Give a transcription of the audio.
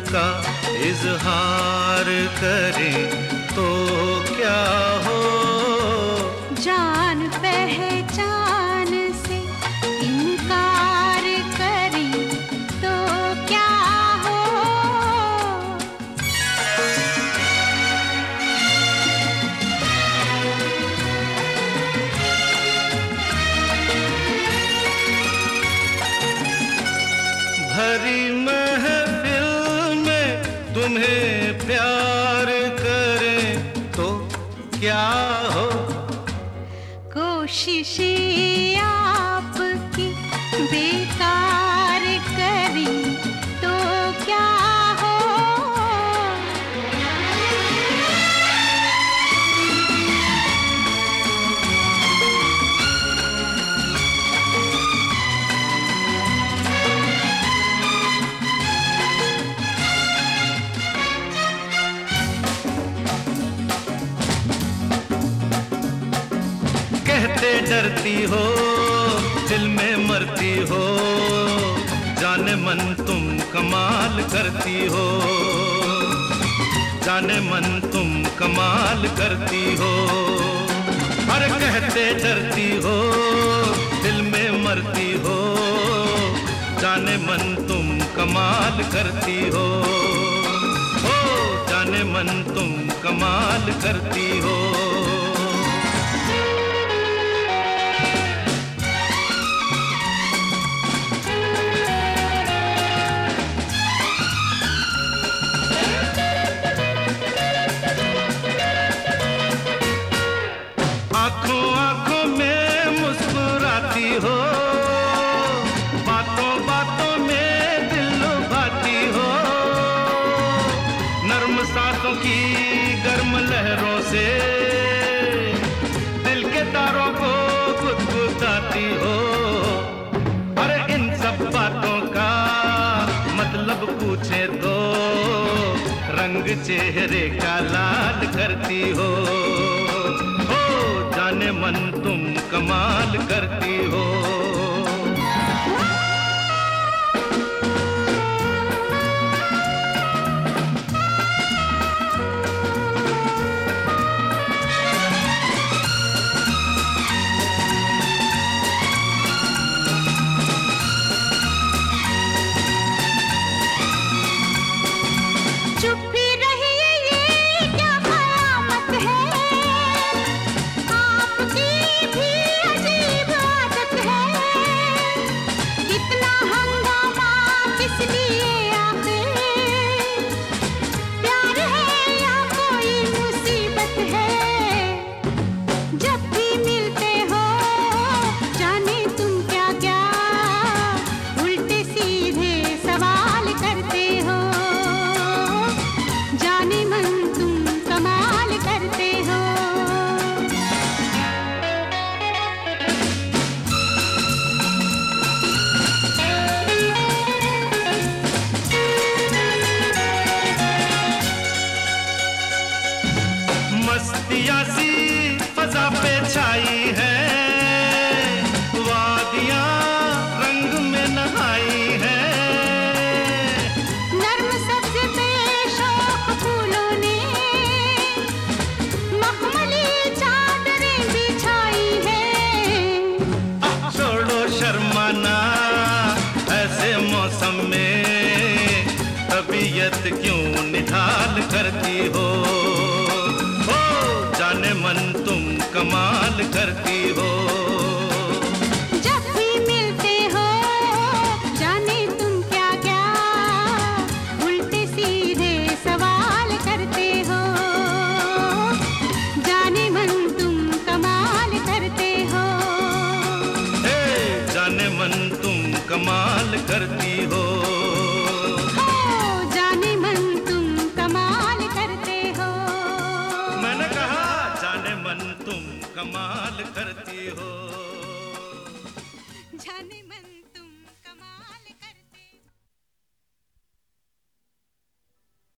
का इजहार करें तो क्या हो। जान पहचान से इनकार करें तो क्या हो। भरी महफिल में तुम्हें प्यार करें तो क्या हो। कोशिशें आपकी बेकार करें तो क्या हो। कहते डरती हो दिल में मरती हो, जाने मन तुम कमाल करती हो। जाने मन तुम कमाल करती हो। अरे कहते डरती हो दिल में मरती हो, जाने मन तुम कमाल करती हो। ओ जाने मन तुम कमाल करती हो। आंखों आंखों में मुस्कुराती हो, बातों बातों में दिल लुभाती हो। नर्म सांसों की गर्म लहरों से दिल के तारों को गुदगुदाती हो। अरे इन सब बातों का मतलब पूछे तो रंग चेहरे का लाल करती हो। जाने मन तुम कमाल करती हो। चुप ही रहिए ये क्या कयामत है, आपकी भी अजीब आदत है। इतना हंगामा किस लिए आखिर, प्यार है या कोई मुसीबत है। जब भी मिलते हो जाने तुम क्या क्या उल्टे सीधे सवाल करते हो। जाने मन तुम कमाल करते हो। मस्तियाँ सी फजा पे छाई है, वादियाँ रंग में नहाई है। नर्म सब्ज पे शौक फूलों ने मखमली चादरें बिछाई है। छोड़ो शर्माना ऐसे मौसम में, तबीयत क्यों निढाल करती हो। ओ जाने मन तुम कमाल करती हो। जब भी मिलते हो जाने तुम क्या क्या उल्टे सीधे सवाल करते हो। जाने मन तुम कमाल करते हो। हे जाने मन तुम कमाल करती हो। जाने मन तुम कमाल करते हो। मैंने कहा जाने मन तुम कमाल करती हो। जाने मन